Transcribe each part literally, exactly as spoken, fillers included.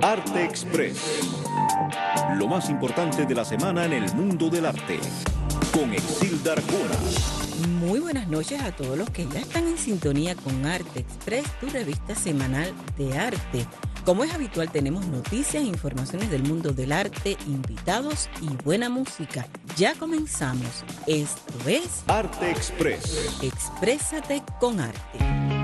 Arte Express. Lo más importante de la semana en el mundo del arte. Con Exilda Arjona. Muy buenas noches a todos los que ya están en sintonía con Arte Express, tu revista semanal de arte. Como es habitual, tenemos noticias e informaciones del mundo del arte, invitados y buena música. Ya comenzamos. Esto es Arte Express. Exprésate con arte.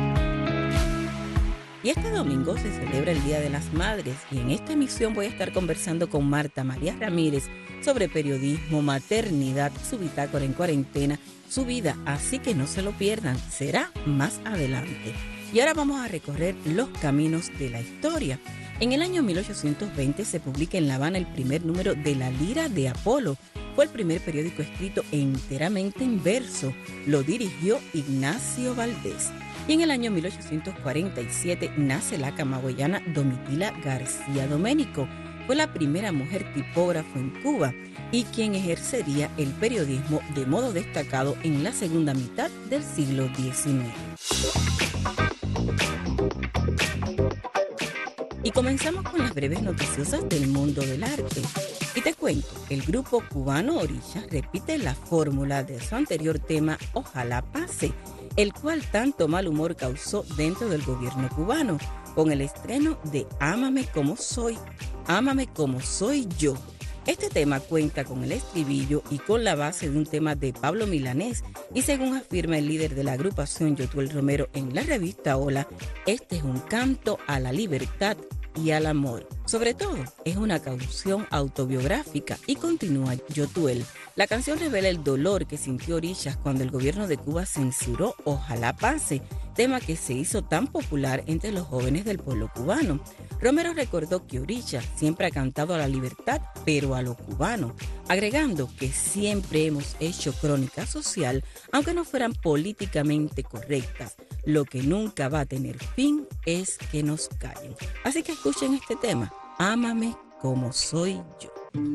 Y este domingo se celebra el Día de las Madres y en esta emisión voy a estar conversando con Marta María Ramírez sobre periodismo, maternidad, su bitácora en cuarentena, su vida, así que no se lo pierdan, será más adelante. Y ahora vamos a recorrer los caminos de la historia. En el año mil ochocientos veinte se publica en La Habana el primer número de La Lira de Apolo. Fue el primer periódico escrito enteramente en verso. Lo dirigió Ignacio Valdés. Y en el año mil ochocientos cuarenta y siete nace la camagüeyana Domitila García Doménico. Fue la primera mujer tipógrafo en Cuba y quien ejercería el periodismo de modo destacado en la segunda mitad del siglo diecinueve. Y comenzamos con las breves noticiosas del mundo del arte. Y te cuento, el grupo cubano Orillas repite la fórmula de su anterior tema Ojalá Pase, el cual tanto mal humor causó dentro del gobierno cubano, con el estreno de Ámame como soy, Ámame como soy yo. Este tema cuenta con el estribillo y con la base de un tema de Pablo Milanés, y según afirma el líder de la agrupación Yotuel Romero en la revista Hola, este es un canto a la libertad y al amor. Sobre todo, es una canción autobiográfica y continúa Yotuel. La canción revela el dolor que sintió Orillas cuando el gobierno de Cuba censuró Ojalá Pase, tema que se hizo tan popular entre los jóvenes del pueblo cubano. Romero recordó que Orillas siempre ha cantado a la libertad, pero a lo cubano, agregando que siempre hemos hecho crónica social, aunque no fueran políticamente correctas. Lo que nunca va a tener fin es que nos callen. Así que escuchen este tema, Ámame como soy yo.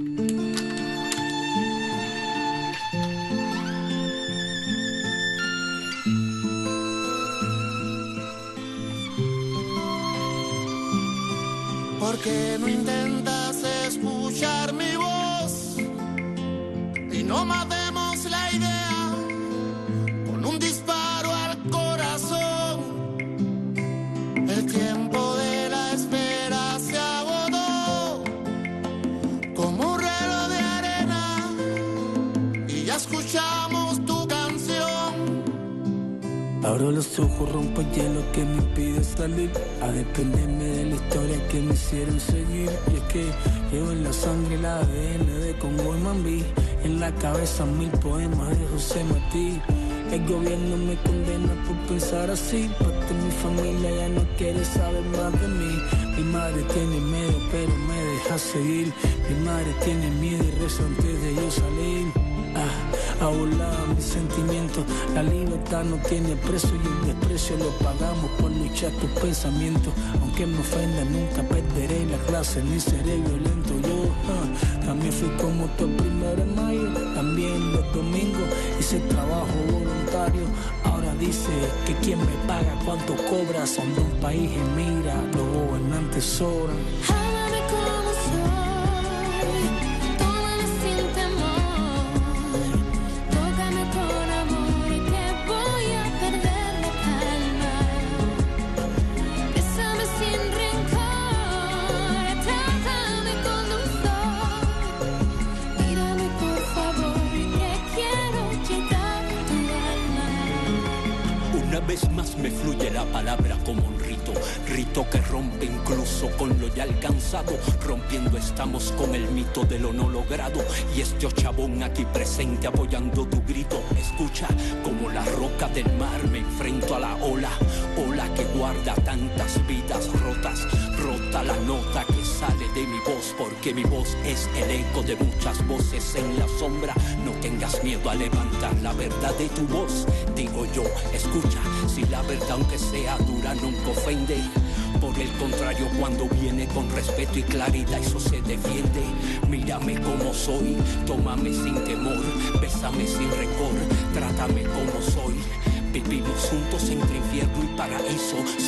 ¿Por qué no intentas escuchar mi voz y no matemos la idea con un disparo al corazón? El tiempo de la espera se agotó como un reloj de arena y ya escuchamos tu canción. Abro los ojos, rompo el hielo que me impide salir, a desprenderme de la historia que me hicieron seguir. Y es que llevo en la sangre el A D N de Congo y Mambí, en la cabeza mil poemas de José Martí. El gobierno me condena por pensar así, parte de mi familia ya no quiere saber más de mí. Mi madre tiene miedo pero me deja seguir, mi madre tiene miedo y reza antes de yo salir. Ah, a volar mis sentimientos, la libertad no tiene precio y el desprecio lo pagamos por luchar tus pensamientos. Aunque me ofenda nunca perderé la clase ni seré violento. Yo ah, también fui como tú el primero de mayo, también los domingos hice trabajo voluntario. Ahora dice que quien me paga cuánto cobra, son de un país emigra, los gobernantes sobran. Ámame como soy, tómame sin temor, tócame con amor que voy a perder la calma, bésame sin rencor, trátame con dulzor, mírame por favor que quiero llegar a tu alma. Una vez más me fluye la palabra como un rito, rito que rompe incluso con lo ya alcanzado. Rompiendo estamos con el mito de lo no logrado, y es yo chabón aquí presente apoyando tu grito. Escucha como la roca del mar me enfrento a la ola, ola que guarda tantas vidas rotas. Rota la nota que sale de mi voz, porque mi voz es el eco de muchas voces en la sombra. No tengas miedo a levantar la verdad de tu voz, digo yo, escucha, si la verdad aunque sea dura nunca ofende. Por el contrario, cuando viene con respeto y claridad, eso se defiende. Mírame como soy, tómame sin temor, bésame sin rencor, trátame como soy. Vivimos juntos entre infierno y paraíso, si así Dios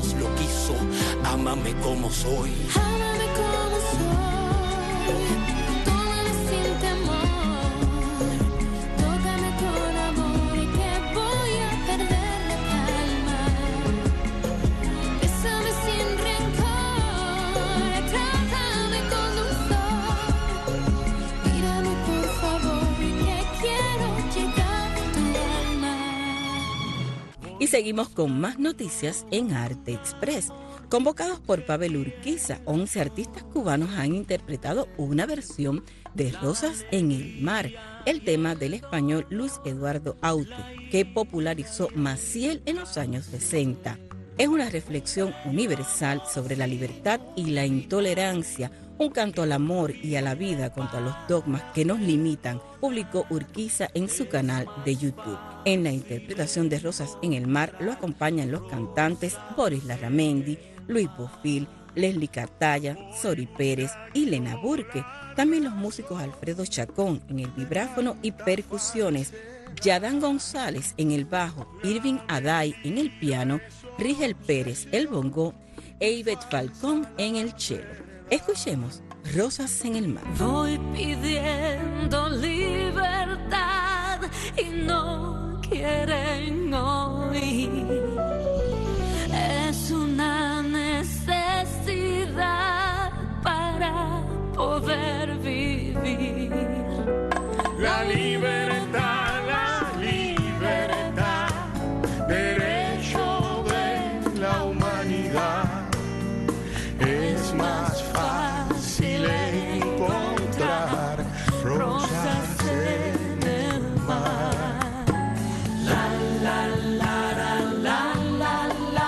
Dios lo quiso. Ámame como soy. Ámame como soy, tómame sin temor, tócame con amor que voy a perder la calma. Bésame sin rencor, trátame con dulzor. Mírame por favor que quiero llegar a tu alma. Y seguimos con más noticias en Arte Express. Convocados por Pavel Urquiza, once artistas cubanos han interpretado una versión de Rosas en el Mar, el tema del español Luis Eduardo Aute, que popularizó Maciel en los años sesenta. Es una reflexión universal sobre la libertad y la intolerancia, un canto al amor y a la vida contra los dogmas que nos limitan, publicó Urquiza en su canal de YouTube. En la interpretación de Rosas en el Mar lo acompañan los cantantes Boris Larramendi, Luis Bofil, Leslie Cartaya, Sori Pérez y Lena Burke. También los músicos Alfredo Chacón en el vibráfono y percusiones, Yadán González en el bajo, Irving Aday en el piano, Rigel Pérez el bongo e Ivette Falcón en el cello. Escuchemos Rosas en el Mar. Voy pidiendo libertad y no quieren oír. Es una necesidad para poder vivir. La libertad, la libertad, derecho de la humanidad. Es más fácil encontrar rosas en el mar. La, la, la, la, la, la, la.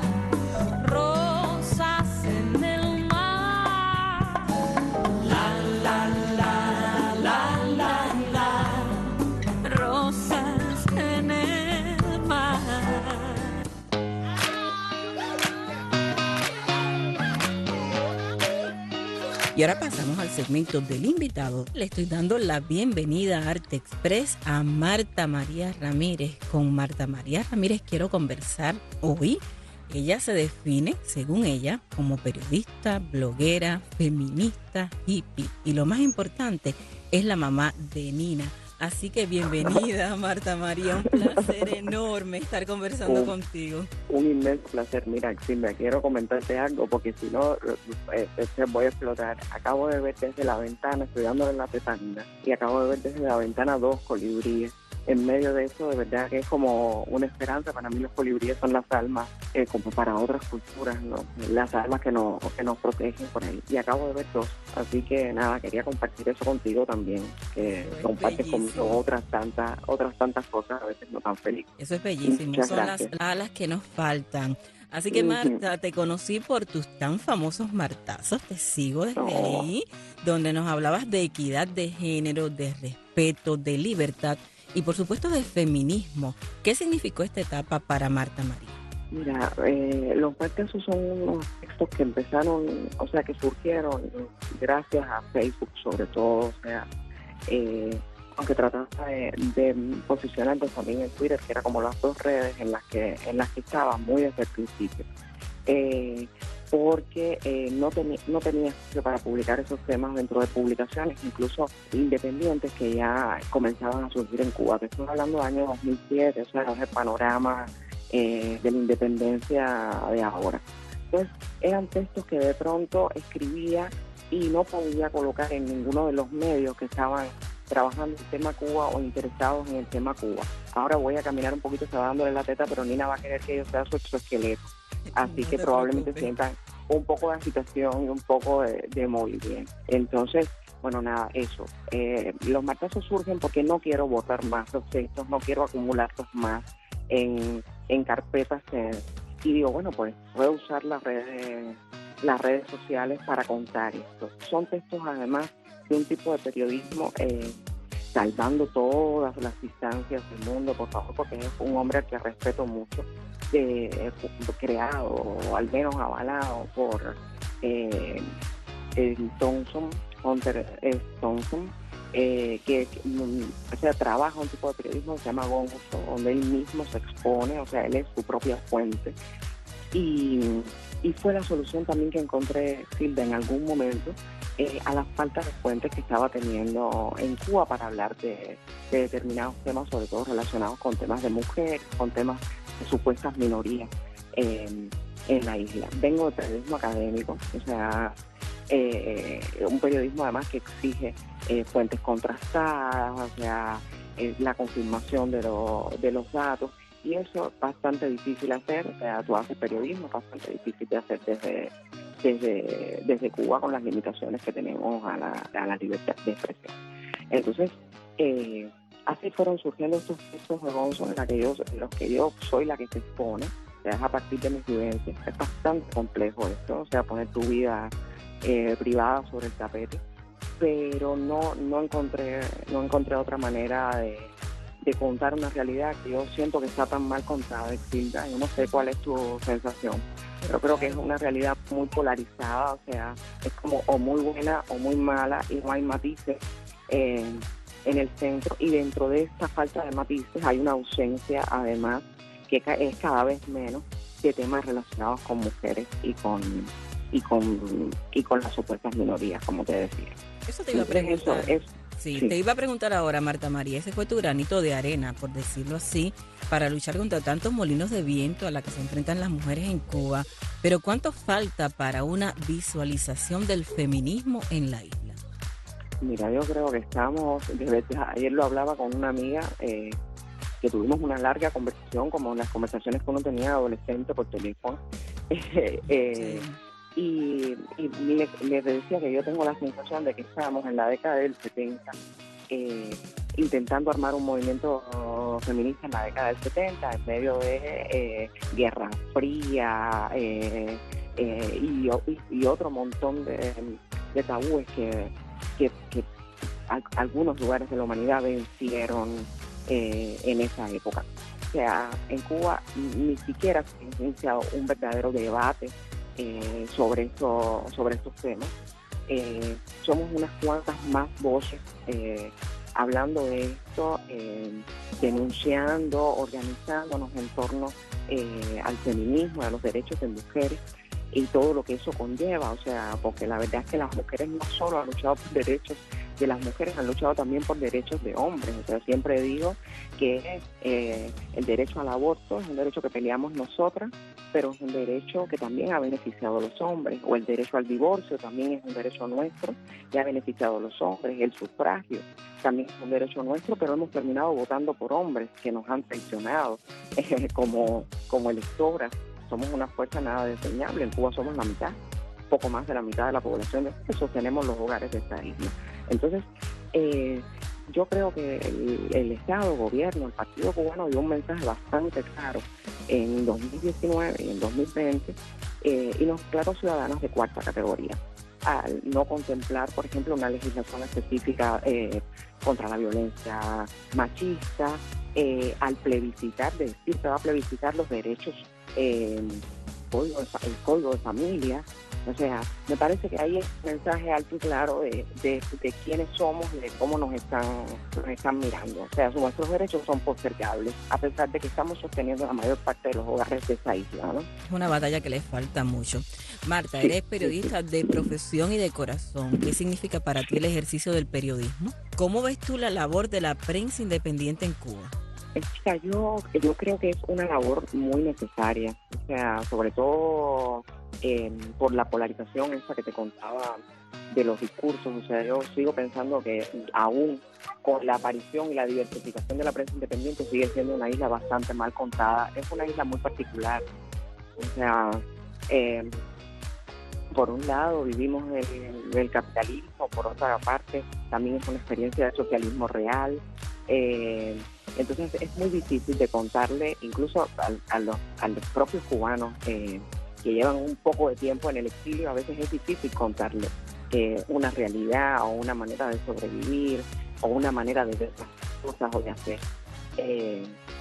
Rosas en el mar. La, la, la, la, la, la. Rosas en el mar. Y ahora pasamos al segmento del invitado. Le estoy dando la bienvenida a Arte Express a Marta María Ramírez. Con Marta María Ramírez quiero conversar hoy. Ella se define, según ella, como periodista, bloguera, feminista, hippie. Y lo más importante, es la mamá de Nina. Así que bienvenida, Marta María. Un placer enorme estar conversando un, contigo. Un inmenso placer. Mira, Silvia, quiero comentarte algo porque si no, eh, eh, voy a explotar. Acabo de ver desde la ventana, estoy dándole la petanina, y acabo de ver desde la ventana dos colibríes. En medio de eso, de verdad que es como una esperanza. Para mí los colibríes son las almas, eh, como para otras culturas, ¿no? Las almas que nos, que nos protegen por ahí. Y acabo de ver dos. Así que nada, quería compartir eso contigo también. Que Es compartes bellísimo. conmigo otras tantas, otras tantas cosas, a veces no tan felices. Eso es bellísimo. Muchas Son gracias. las alas que nos faltan. Así que, Marta, te conocí por tus tan famosos martazos. Te sigo desde Oh. ahí, donde nos hablabas de equidad de género, de respeto, de libertad y, por supuesto, de feminismo. ¿Qué significó esta etapa para Marta María? Mira, eh, los martazos son unos textos que empezaron, o sea, que surgieron gracias a Facebook, sobre todo, o sea, eh, aunque trataba de, de posicionarnos también en Twitter, que era como las dos redes en las que en las que estaba muy desde el principio, eh, porque eh, no, teni- no tenía espacio para publicar esos temas dentro de publicaciones, incluso independientes, que ya comenzaban a surgir en Cuba. Te estoy hablando del año dos mil siete, o sea, es el panorama eh, de la independencia de ahora. Entonces, eran textos que de pronto escribía y no podía colocar en ninguno de los medios que estaban trabajando el tema Cuba o interesados en el tema Cuba. Ahora voy a caminar un poquito, se va dándole la teta, pero Nina va a querer que yo sea su exoesqueleto. Así No que te probablemente preocupes. sientan un poco de agitación y un poco de, de movimiento. Entonces, bueno, nada, eso. Eh, los martazos surgen porque no quiero botar más los textos, no quiero acumularlos más en, en carpetas. Eh, y digo, bueno, pues voy a usar las redes, las redes sociales para contar esto. Son textos, además, de un tipo de periodismo eh, salvando todas las distancias del mundo, por favor, porque es un hombre al que respeto mucho, eh, creado, o al menos avalado por eh, el Thompson, Hunter S. Thompson, eh, que, que o sea, trabaja un tipo de periodismo que se llama Gonzo, donde él mismo se expone, o sea, él es su propia fuente. Y, y fue la solución también que encontré, Silvia, en algún momento, eh, a la falta de fuentes que estaba teniendo en Cuba para hablar de, de determinados temas, sobre todo relacionados con temas de mujeres, con temas de supuestas minorías eh, en la isla. Vengo de periodismo académico, o sea, eh, un periodismo además que exige eh, fuentes contrastadas, o sea, eh, la confirmación de, lo, de los datos, y eso es bastante difícil hacer. O sea, tú haces periodismo, es bastante difícil de hacer desde, desde, desde Cuba, con las limitaciones que tenemos a la, a la libertad de expresión. Entonces, eh, así fueron surgiendo estos textos de Gonzo en, la que yo, en los que yo soy la que se expone, o sea, es a partir de mis vivencias. Es bastante complejo esto, o sea, poner tu vida eh, privada sobre el tapete, pero no, no encontré, no encontré otra manera de de contar una realidad que yo siento que está tan mal contada, Exilda. Yo no sé cuál es tu sensación, pero creo que es una realidad muy polarizada, o sea, es como o muy buena o muy mala, y no hay matices eh, en el centro, y dentro de esta falta de matices hay una ausencia, además, que es cada vez menos, de temas relacionados con mujeres y con y con y con las supuestas minorías, como te decía. Eso te iba a preguntar. Eso es, Sí, sí, te iba a preguntar ahora, Marta María, ese fue tu granito de arena, por decirlo así, para luchar contra tantos molinos de viento a los que se enfrentan las mujeres en Cuba. Pero ¿cuánto falta para una visualización del feminismo en la isla? Mira, yo creo que estamos, desde ayer lo hablaba con una amiga, eh, que tuvimos una larga conversación, como las conversaciones que uno tenía adolescente por teléfono, eh, eh, Sí. y, y le, le decía que yo tengo la sensación de que estamos en la década del setenta, eh, intentando armar un movimiento uh, feminista en la década del setenta, en medio de eh, Guerra Fría eh, eh, y, y, y otro montón de, de tabúes que, que, que a, algunos lugares de la humanidad vencieron eh, en esa época. O sea, en Cuba ni siquiera se ha iniciado un verdadero debate Eh, sobre eso, sobre estos temas. Eh, somos unas cuantas más voces eh, hablando de esto, eh, denunciando, organizándonos en torno eh, al feminismo, a los derechos de mujeres y todo lo que eso conlleva. O sea, porque la verdad es que las mujeres no solo han luchado por derechos de las mujeres, han luchado también por derechos de hombres. O sea, siempre digo que eh, el derecho al aborto es un derecho que peleamos nosotras, pero es un derecho que también ha beneficiado a los hombres, o el derecho al divorcio también es un derecho nuestro y ha beneficiado a los hombres, el sufragio también es un derecho nuestro, pero hemos terminado votando por hombres que nos han traicionado eh, como, como electoras. Somos una fuerza nada desdeñable. En Cuba somos la mitad, poco más de la mitad de la población que sostenemos los hogares de esta isla. Entonces, eh, yo creo que el, el Estado, el gobierno, el Partido Cubano dio un mensaje bastante claro en dos mil diecinueve y en dos mil veinte, eh, y nos declaró ciudadanos de cuarta categoría, al no contemplar, por ejemplo, una legislación específica eh, contra la violencia machista, eh, al plebiscitar, de decir que va a plebiscitar los derechos, eh, código de, el código de familia. O sea, me parece que ahí es un mensaje alto y claro de, de, de quiénes somos y de cómo nos están, nos están mirando. O sea, nuestros derechos son postergables, a pesar de que estamos sosteniendo la mayor parte de los hogares de esa isla, ¿no? Es una batalla que les falta mucho. Marta, Sí, eres periodista sí, sí. de profesión y de corazón. ¿Qué significa para ti el ejercicio del periodismo? ¿Cómo ves tú la labor de la prensa independiente en Cuba? Chica, yo, yo creo que es una labor muy necesaria, o sea, sobre todo eh, por la polarización esa que te contaba de los discursos. O sea, yo sigo pensando que aún con la aparición y la diversificación de la prensa independiente sigue siendo una isla bastante mal contada. Es una isla muy particular. O sea, eh, por un lado vivimos el, el capitalismo, por otra parte también es una experiencia de socialismo real. Eh, entonces es muy difícil de contarle, incluso a, a, los, a los propios cubanos eh, que llevan un poco de tiempo en el exilio. A veces es difícil contarle eh, una realidad o una manera de sobrevivir o una manera de ver las cosas o de hacer. Eh,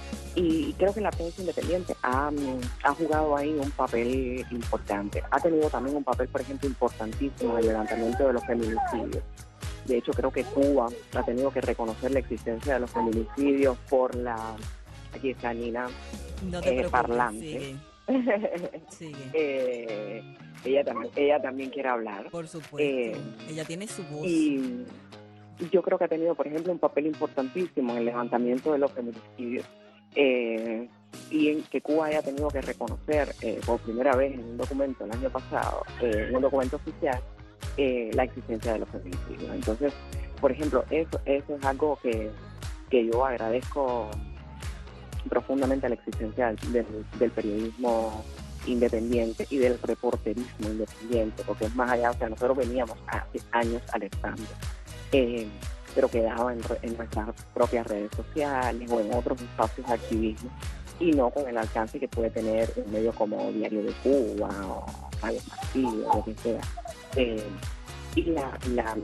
y creo que la prensa independiente ha, ha jugado ahí un papel importante. Ha tenido también un papel, por ejemplo, importantísimo en el levantamiento de los feminicidios. De hecho, creo que Cuba ha tenido que reconocer la existencia de los feminicidios por la... Aquí está Nina, No te eh, preocupes, parlante. sigue. Sigue. eh, ella, también, ella también quiere hablar. Por supuesto. Eh, Ella tiene su voz. Y yo creo que ha tenido, por ejemplo, un papel importantísimo en el levantamiento de los feminicidios. Eh, y en que Cuba haya tenido que reconocer eh, por primera vez en un documento el año pasado, eh, en un documento oficial, eh, la existencia de los feminicidios. Entonces, por ejemplo, eso, eso es algo que, que yo agradezco profundamente a la existencia del, del, del periodismo independiente y del reporterismo independiente, porque es más allá, o sea, nosotros veníamos hace años alertando, eh, pero quedaba en, en nuestras propias redes sociales o en otros espacios de activismo, y no con el alcance que puede tener un medio como Diario de Cuba o Radio Martí o lo que sea. Eh, y la, la,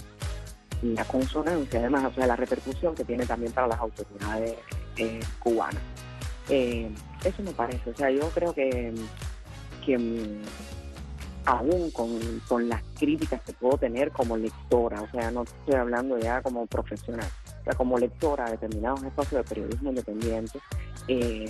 la consonancia, además, o sea, la repercusión que tiene también para las autoridades eh, cubanas. Eh, eso me parece, o sea, yo creo que, que aún con, con las críticas que puedo tener como lectora, o sea, no estoy hablando ya como profesional, o sea, como lectora de determinados espacios de periodismo independiente, eh,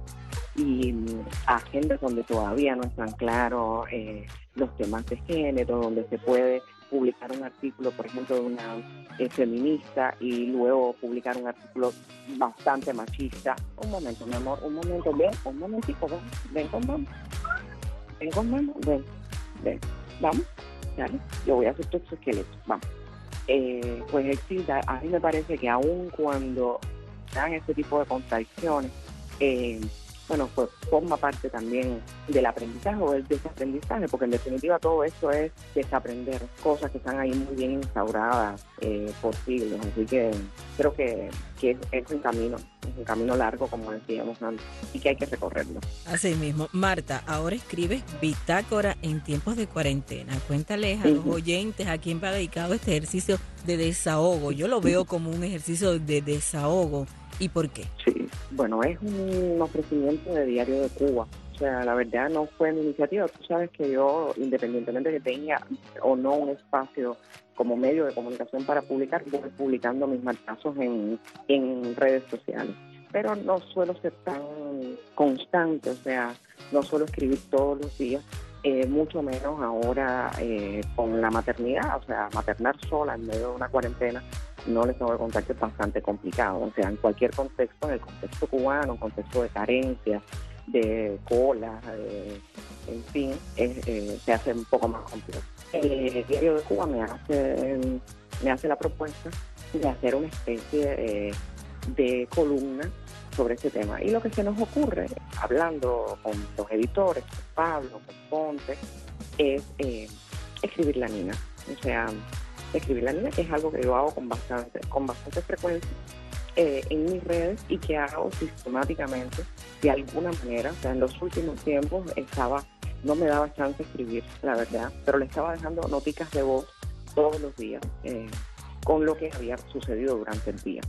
y agendas donde todavía no están claros eh, los temas de género, donde se puede publicar un artículo, por ejemplo, de una eh, feminista y luego publicar un artículo bastante machista. Un momento, mi amor, un momento, ven, un momentico, ven, ven con mamá, ven con mamá, ven, ven, vamos, dale, yo voy a hacer tu exoesqueleto, vamos. Eh, pues existe, a mí me parece que aun cuando dan este tipo de contradicciones, eh, bueno, pues forma parte también del aprendizaje o del desaprendizaje, porque en definitiva todo esto es desaprender cosas que están ahí muy bien instauradas eh, por siglos. Así que creo que, que es, es un camino, es un camino largo, como decíamos antes, y que hay que recorrerlo. Así mismo. Marta, ahora escribes Bitácora en tiempos de cuarentena. Cuéntales a los oyentes a quién va dedicado este ejercicio de desahogo. Yo lo veo como un ejercicio de desahogo. ¿Y por qué? Sí, bueno, es un ofrecimiento de Diario de Cuba. O sea, la verdad no fue mi iniciativa. Tú sabes que yo, independientemente de que tenga o no un espacio como medio de comunicación para publicar, voy publicando mis marcazos en, en redes sociales. Pero no suelo ser tan constante, o sea, no suelo escribir todos los días, eh, mucho menos ahora eh, con la maternidad, o sea, maternar sola en medio de una cuarentena. No les tengo que contar que es bastante complicado, o sea, en cualquier contexto, en el contexto cubano, en contexto de carencia, de cola, de, en fin, es, eh, se hace un poco más complejo. El Diario de Cuba me hace, me hace la propuesta de hacer una especie eh, de columna sobre este tema. Y lo que se nos ocurre, hablando con los editores, con Pablo, con Ponte, es eh, escribir la Nina, o sea, escribir la Nina, que es algo que yo hago con bastante, con bastante frecuencia eh, en mis redes y que hago sistemáticamente de alguna manera. O sea, en los últimos tiempos estaba, no me daba chance de escribir, la verdad, pero le estaba dejando noticas de voz todos los días eh, con lo que había sucedido durante el día.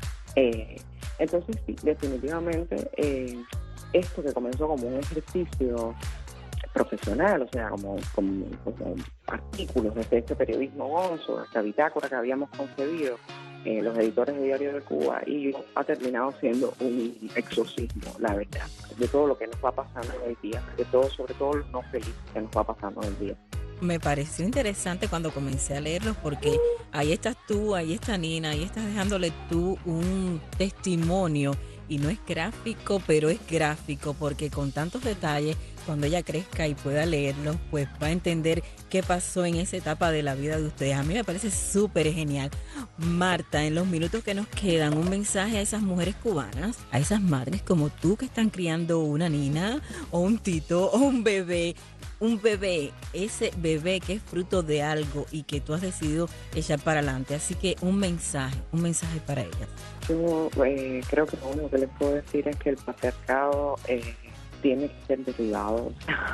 Eh, entonces, sí, definitivamente, eh, esto que comenzó como un ejercicio profesional, o sea, como, como, como artículos de este periodismo gonzo, esta bitácora que habíamos concebido, eh, los editores de Diario de Cuba, y yo, ha terminado siendo un exorcismo, la verdad, de todo lo que nos va pasando en el día, de todo, sobre todo lo no feliz que nos va pasando en el día. Me pareció interesante cuando comencé a leerlos porque ahí estás tú, ahí está Nina, ahí estás dejándole tú un testimonio y no es gráfico, pero es gráfico porque con tantos detalles, cuando ella crezca y pueda leerlos, pues va a entender qué pasó en esa etapa de la vida de ustedes. A mí me parece súper genial. Marta, en los minutos que nos quedan, un mensaje a esas mujeres cubanas, a esas madres como tú que están criando una Nina o un Tito o un bebé. Un bebé, ese bebé que es fruto de algo y que tú has decidido echar para adelante. Así que un mensaje, un mensaje para ellas. Yo eh, creo que lo único que les puedo decir es que el patriarcado eh, tiene que ser derribado.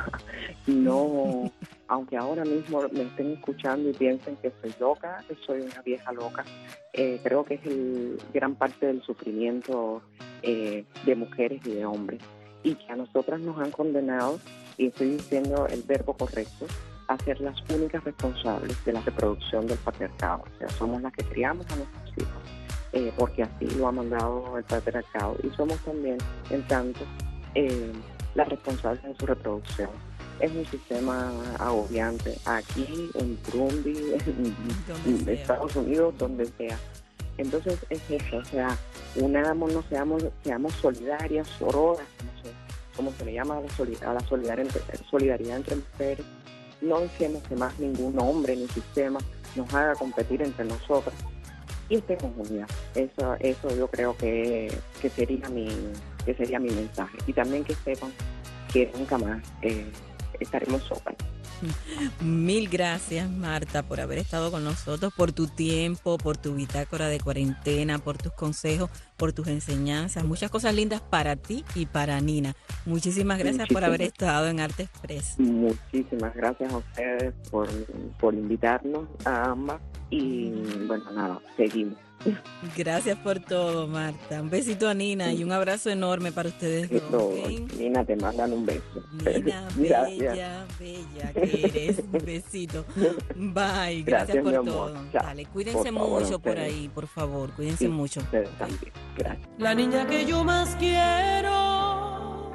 No, aunque ahora mismo me estén escuchando y piensen que soy loca, que soy una vieja loca, eh, creo que es el, gran parte del sufrimiento eh, de mujeres y de hombres. Y que a nosotras nos han condenado, y estoy diciendo el verbo correcto, a ser las únicas responsables de la reproducción del patriarcado. O sea, somos las que criamos a nuestros hijos, eh, porque así lo ha mandado el patriarcado. Y somos también, en tanto, eh, las responsables de su reproducción. Es un sistema agobiante aquí, en Burundi, en Estados Unidos, donde sea. Entonces es eso, o sea, unámonos, seamos, seamos solidarias, sororas, como se, como se le llama a la, solid, a la solidaridad, entre, solidaridad entre mujeres. No dejemos que más ningún hombre ni sistema nos haga competir entre nosotras y estemos unidas. Eso, eso yo creo que, que sería mi, que sería mi mensaje. Y también que sepan que nunca más eh, estaremos solas. Mil gracias, Marta, por haber estado con nosotros, por tu tiempo, por tu bitácora de cuarentena, por tus consejos, por tus enseñanzas. Muchas cosas lindas para ti y para Nina. Muchísimas gracias Muchísimas. por haber estado en Arte Express. Muchísimas gracias a ustedes por, por invitarnos a ambas. Y bueno, nada, seguimos. Gracias por todo, Marta. Un besito a Nina y un abrazo enorme para ustedes dos. ¿Okay? Nina, te mandan un beso. Nina, bella, bella que eres. Un besito. Bye. Gracias, Gracias por todo. Chao. Dale, cuídense por mucho favor, por ahí, por favor. Cuídense sí, mucho. También. Gracias. La niña que yo más quiero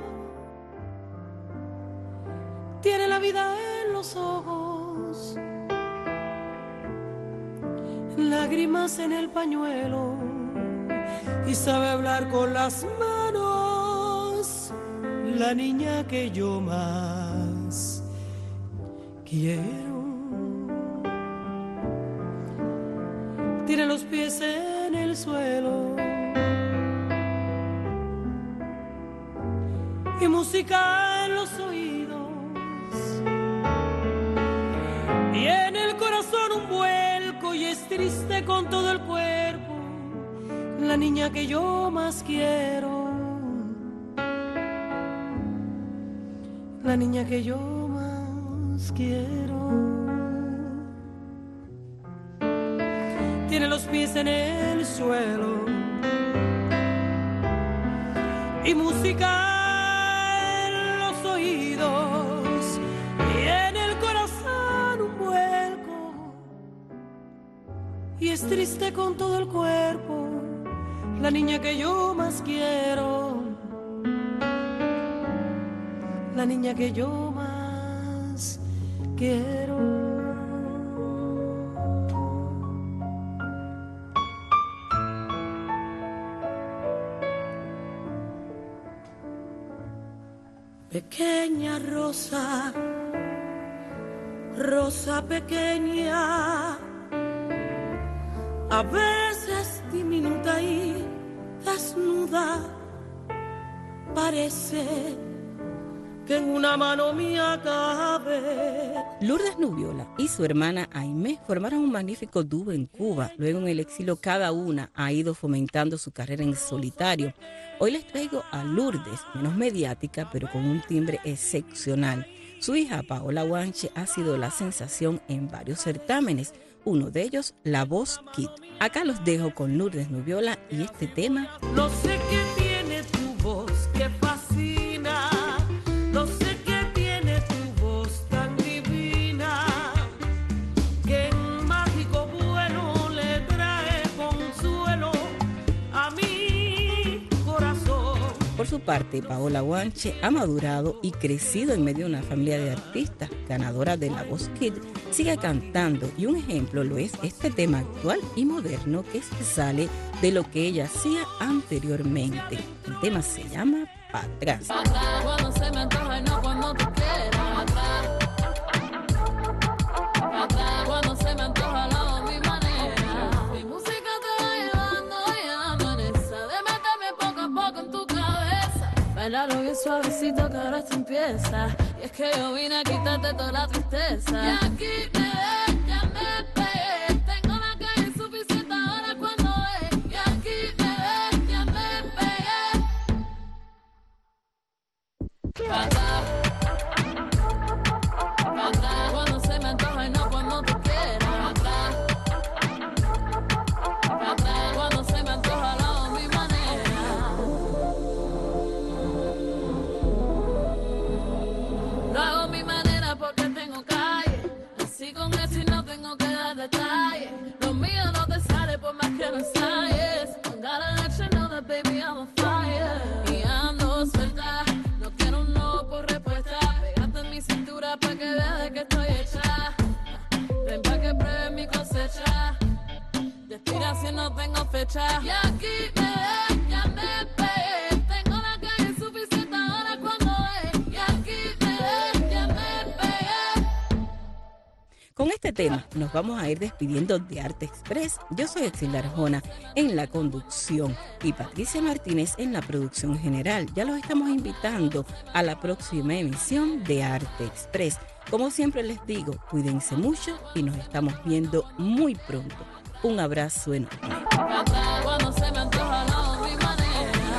tiene la vida en los ojos, lágrimas en el pañuelo y sabe hablar con las manos. La niña que yo más quiero tiene los pies en el suelo y música en los oídos y en el corazón un vuelco y es triste con todo el cuerpo. La niña que yo más quiero, la niña que yo más quiero, tiene los pies en el suelo y música en los oídos y en el corazón un vuelco y es triste con todo el cuerpo. La niña que yo más quiero, la niña que yo más quiero. Pequeña rosa, rosa pequeña, a veces diminuta y desnuda, parece que en una mano mía cabe. Lourdes Nubiola y su hermana Aimé formaron un magnífico dúo en Cuba. Luego en el exilio cada una ha ido fomentando su carrera en solitario. Hoy les traigo a Lourdes, menos mediática, pero con un timbre excepcional. Su hija Paola Guanche ha sido la sensación en varios certámenes, uno de ellos La Voz Kids. Acá los dejo con Lourdes Nubiola y este tema. No sé qué tiene tu voz que fascina, no sé qué tiene tu voz tan divina, que en mágico vuelo le trae consuelo a mi corazón. Por su parte, Paola Guanche ha madurado y crecido en medio de una familia de artistas, ganadora de La Voz Kids. Sigue cantando y un ejemplo lo es este tema actual y moderno que se sale de lo que ella hacía anteriormente. El tema se llama Pa' Atrás. Pa' atrás, cuando se me antoja y no cuando tú quieras. Pa' atrás, pa' atrás, cuando se me antoja la hago a mi manera. Mi música te va llevando, llevando en esa de meterme poco a poco en tu cabeza. Bailarlo bien suavecito que ahora esto empieza. Y es que yo vine a quitarte toda la tristeza. Y aquí me ves, ya me pegué. Tengo la calle suficiente ahora cuando ve. Y aquí me ves, ya me pegué. Pa' atrás, pa' atrás, cuando se me antoja y no cuando tú quieras. Pa' atrás, pa' atrás, cuando se me antoja la hago a mi manera. Lo hago a mi manera porque tengo calle. Así con ese mira pa' que vea de que estoy hecha. Ven pa' que pruebe mi cosecha. De aspiración no tengo fecha. Y aquí me ven, ya me pegué. Tengo la calle suficiente ahora cuando ve. Y aquí me ven, ya me pegué. Con este tema nos vamos a ir despidiendo de Arte Express. Yo soy Exilda Arjona en la conducción y Patricia Martínez en la producción general. Ya los estamos invitando a la próxima emisión de Arte Express. Como siempre les digo, cuídense mucho y nos estamos viendo muy pronto. Un abrazo enorme. Cuando se me antoja la mi manera.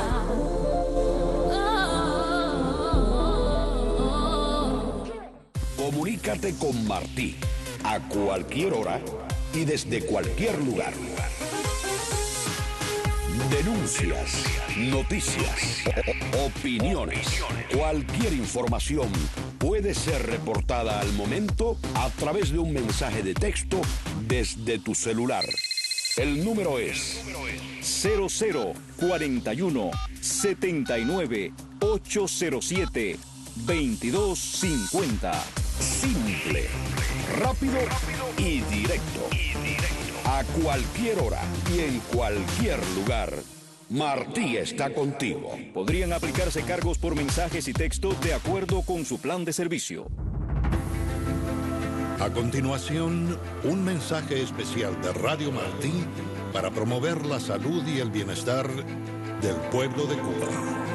Comunícate con Martí a cualquier hora y desde cualquier lugar. Denuncias, noticias, opiniones, cualquier información puede ser reportada al momento a través de un mensaje de texto desde tu celular. El número es cero cero cuarenta y uno, setenta y nueve, ochocientos siete, veintidós cincuenta. Simple, rápido y directo. A cualquier hora y en cualquier lugar, Martí está contigo. Podrían aplicarse cargos por mensajes y textos de acuerdo con su plan de servicio. A continuación, un mensaje especial de Radio Martí para promover la salud y el bienestar del pueblo de Cuba.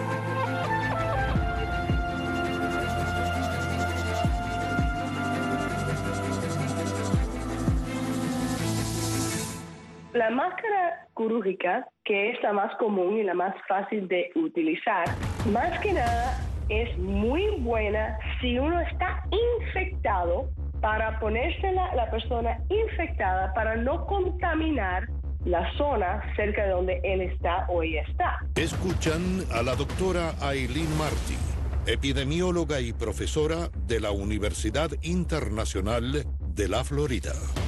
La máscara quirúrgica, que es la más común y la más fácil de utilizar, más que nada es muy buena si uno está infectado, para ponérsela la persona infectada para no contaminar la zona cerca de donde él está o ella está. Escuchan a la doctora Aileen Martí, epidemióloga y profesora de la Universidad Internacional de la Florida.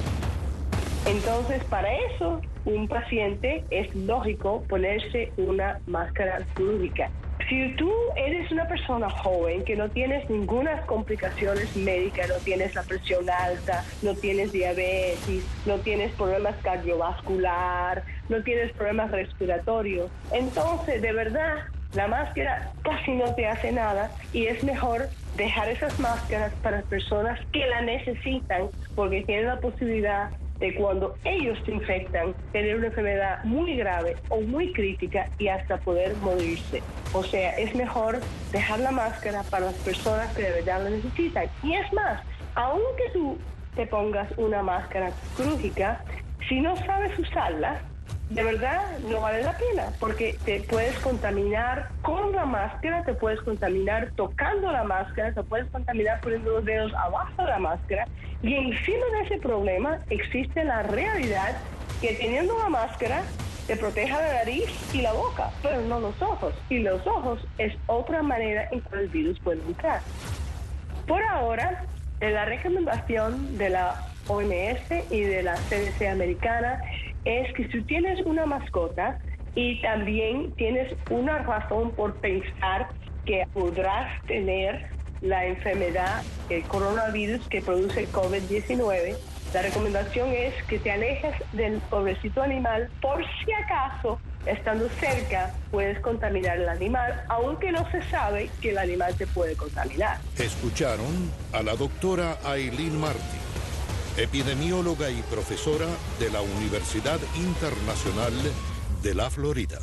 Entonces, para eso, un paciente es lógico ponerse una máscara quirúrgica. Si tú eres una persona joven que no tienes ninguna complicaciones médicas, no tienes la presión alta, no tienes diabetes, no tienes problemas cardiovasculares, no tienes problemas respiratorios, entonces, de verdad, la máscara casi no te hace nada y es mejor dejar esas máscaras para personas que la necesitan porque tienen la posibilidad de cuando ellos se infectan, tener una enfermedad muy grave o muy crítica y hasta poder morirse. O sea, es mejor dejar la máscara para las personas que de verdad la necesitan. Y es más, aunque tú te pongas una máscara quirúrgica, si no sabes usarla, de verdad no vale la pena, porque te puedes contaminar con la máscara, te puedes contaminar tocando la máscara, te puedes contaminar poniendo los dedos abajo de la máscara, y encima de ese problema existe la realidad que teniendo la máscara te proteja la nariz y la boca, pero no los ojos, y los ojos es otra manera en que el virus puede entrar. Por ahora, en la recomendación de la O M S y de la C D C americana es que si tienes una mascota y también tienes una razón por pensar que podrás tener la enfermedad, el coronavirus que produce el COVID diecinueve, la recomendación es que te alejes del pobrecito animal por si acaso, estando cerca, puedes contaminar al animal, aunque no se sabe que el animal te puede contaminar. Escucharon a la doctora Aileen Martí, epidemióloga y profesora de la Universidad Internacional de la Florida.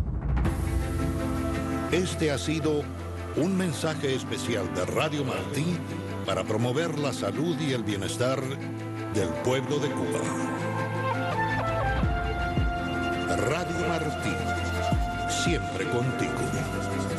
Este ha sido un mensaje especial de Radio Martí para promover la salud y el bienestar del pueblo de Cuba. Radio Martí, siempre contigo.